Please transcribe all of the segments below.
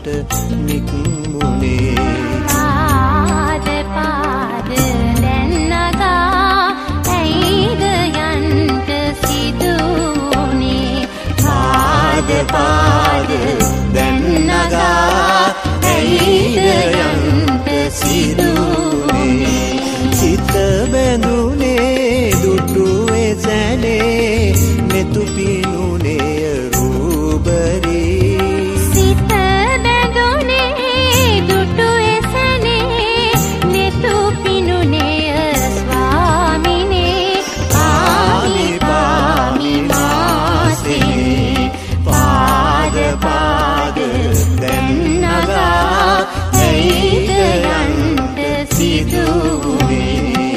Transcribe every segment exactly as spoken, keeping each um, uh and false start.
යන්ට නික්මුනේ පාද පාද දැන් නගා ඇයිද යන්ට සිදුනේ පාද පාද දැන් නගා ඇයිද යන්ට සිදුනේ සිත බැඳුනේ දුටුවේ සැනේ මෙතු පිනුනේ රූබරේ සිත බැඳුනේ දුටුවේ සැනේ මෙතු පිනුනේ ස්වාමිනේ පාමි පාමි මාසේ පාද පාද දැන් නගා ඇයිද යන්ට සිදුනේ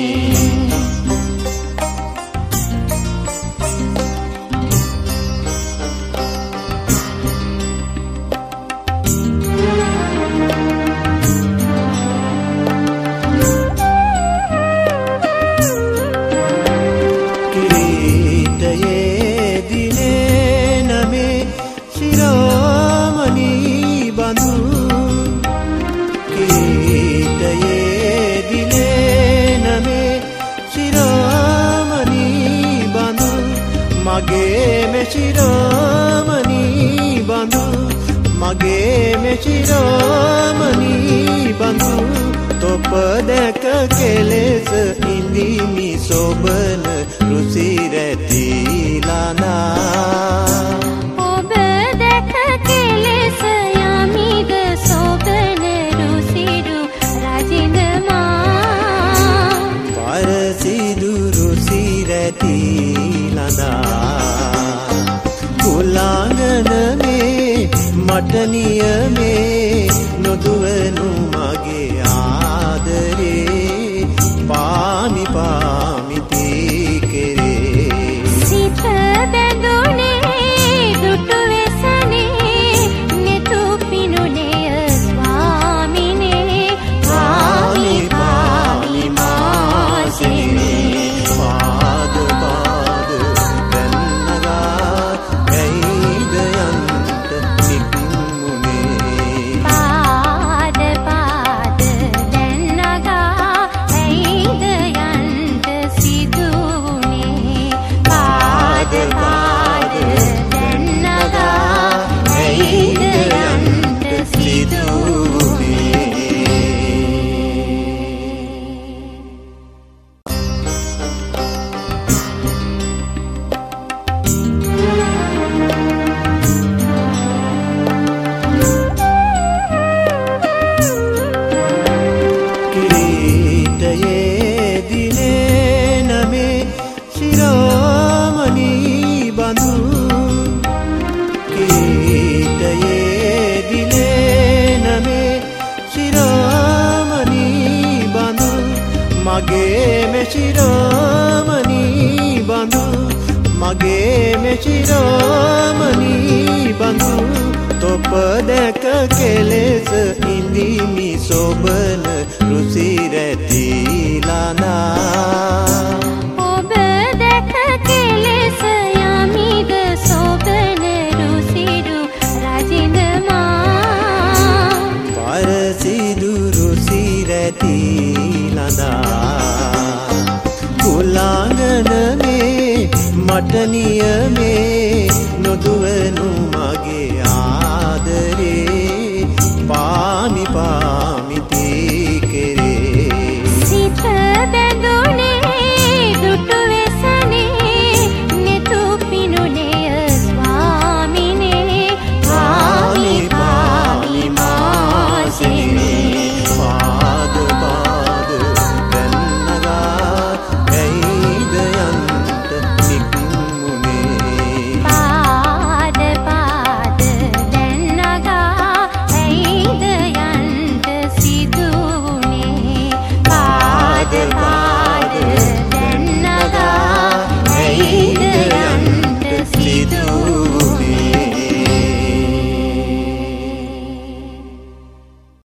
මගේ මෙචිරාමණී බඳු මගේ මෙචිරාමණී බඳු තොප දැක කෙලෙස ඉඳිමි සොබන රුසිරැතිලානා ඔබ දැක කෙලෙස යමිද සොබන රුසිරු රජින්දමා පරසිදු රුසිරැතිලානා කුලාංගනමේ මට නියමේ නොදුවනු මගේ ආදරේ පාමි පාමි තීකරේ සිත බැඳුනේ දුටුවේ සැනේ නෙතු පිනුනේ ස්වාමිනේ පාමි පාමි මාසේ පාද පාද දැන් නගා ඇයිද යන්ට නික්මුනේ පාද පාද දැන් නගා ඇයිද යන්ට සිදුනේ පාද පාද දැන් නගා ඇයිද යන්ට සිදුනේ කිරීටයේ දිනේ නමේ ශිරාමණී බඳු කිරීටයේ දිනේ නමේ ශිරාමණී බඳු මගේ මෙචිරාමණී බඳු මගේ මෙචිරාමණී බඳු තොප දැක කෙලෙස ඉඳිමි සොබන රුසිරැතිලානා ඔබ දැක කෙලෙස යමිද සොබන රුසිරු රජින්දමා පරසිදු රුසිරැතිලානා කුලාංගනමේ මට නියමේ නොදුවනු මගේ ආදරේ පාමි පාමි තීකරේ සිත බැඳුනේ දුටුවේ සැනේ නෙතු පිනුනේ ස්වාමිනේ පාමි පාමි මාසේ පාද පාද දැන් නගා ඇයිද යන්ට නික්මුනේ පාද පාද දැන් නගා ඇයිද යන්ට සිදුනේ පාද පාද දැන් නගා ඇයිද යන්ට සිදුනේ